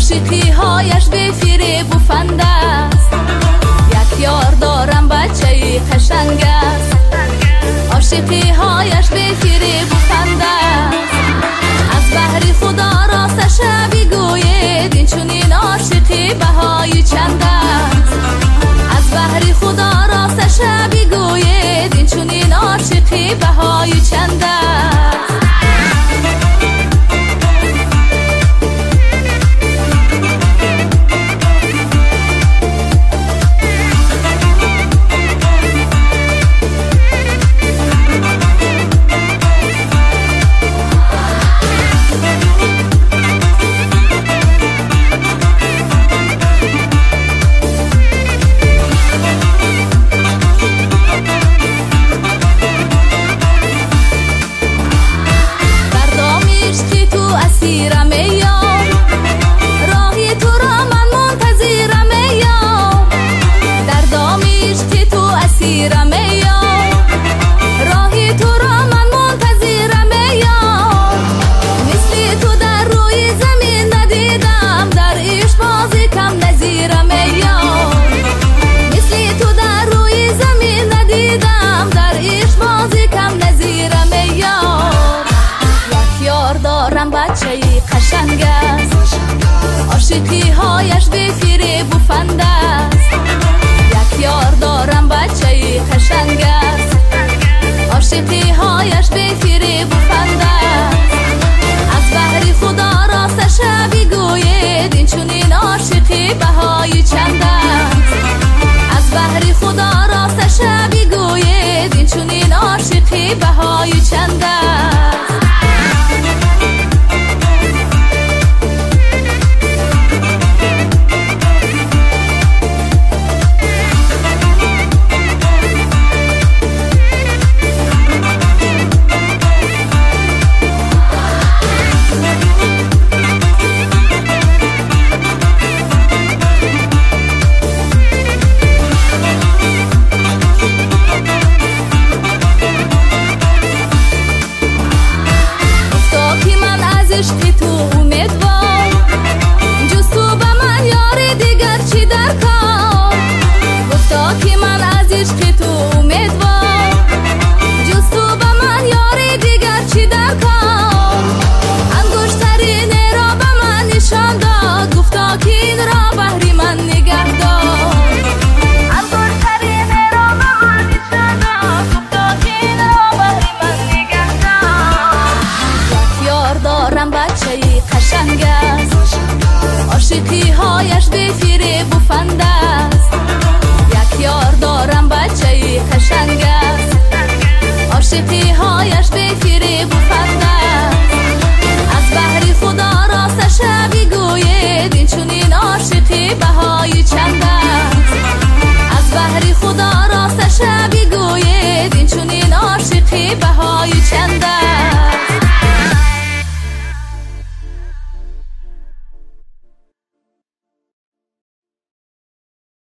عاشقی هایش به فریب و فند است. یک یار دارم بچه قشنگ است، عاشقی هایش به فریب و فند است. از بهر خدا راستش بگوید این چنین عاشقی بهای چند است. از بهر خدا راستش بگوید این چنین عاشقی بهای چند